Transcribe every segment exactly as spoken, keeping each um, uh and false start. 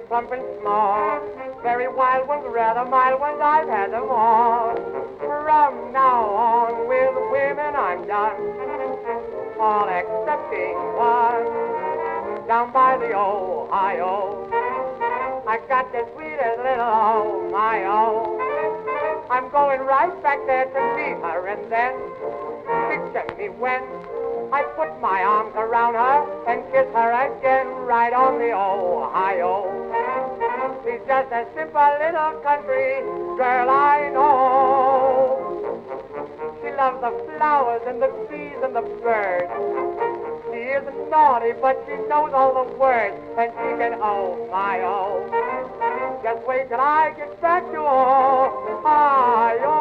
plump and small. Very wild ones, rather mild ones, I've had them all. From now on with women I'm done, all excepting one. Down by the Ohio, I got the sweetest little oh my oh. I'm going right back there to meet her, and then picture me when I put my arms around her and kiss her again right on the Ohio. She's just a simple little country girl I know. She loves the flowers and the bees and the birds. She isn't naughty, but she knows all the words, and she can oh my oh. Just wait till I get back to Ohio.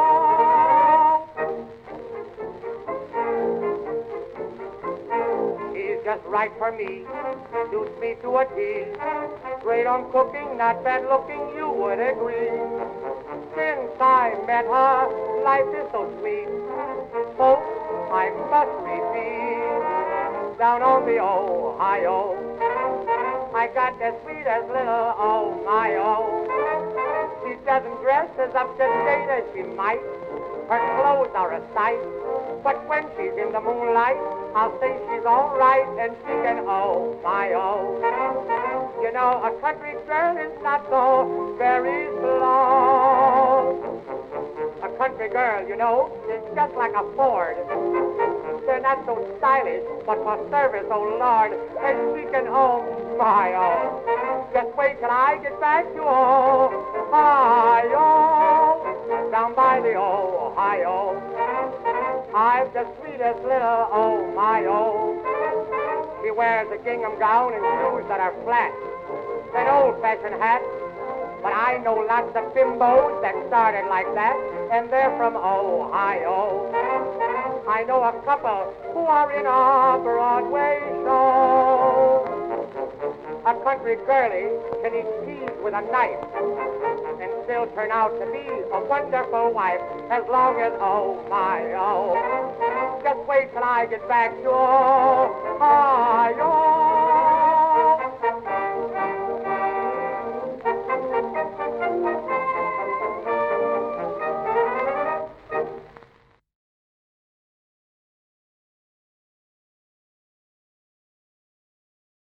He's just right for me, suits me to a T. Great on cooking, not bad looking, you would agree. Since I met her, life is so sweet. Folks, I must repeat, down on the Ohio, I got the sweetest little oh my oh. She doesn't dress as up to date as she might. Her clothes are a sight, but when she's in the moonlight, I'll say she's all right, and she can oh my oh. You know, a country girl is not so very slow. A country girl, you know, is just like a Ford. They're not so stylish, but for service, oh Lord, and she can oh my oh. Just wait till I get back to Ohio, down by the Ohio. I've the sweetest little oh my oh. She wears a gingham gown and shoes that are flat, an old-fashioned hat. But I know lots of bimbos that started like that, and they're from Ohio. I know a couple who are in a Broadway show. A country girlie can eat peas with a knife and still turn out to be a wonderful wife, as long as oh my oh. Just wait till I get back to Ohio.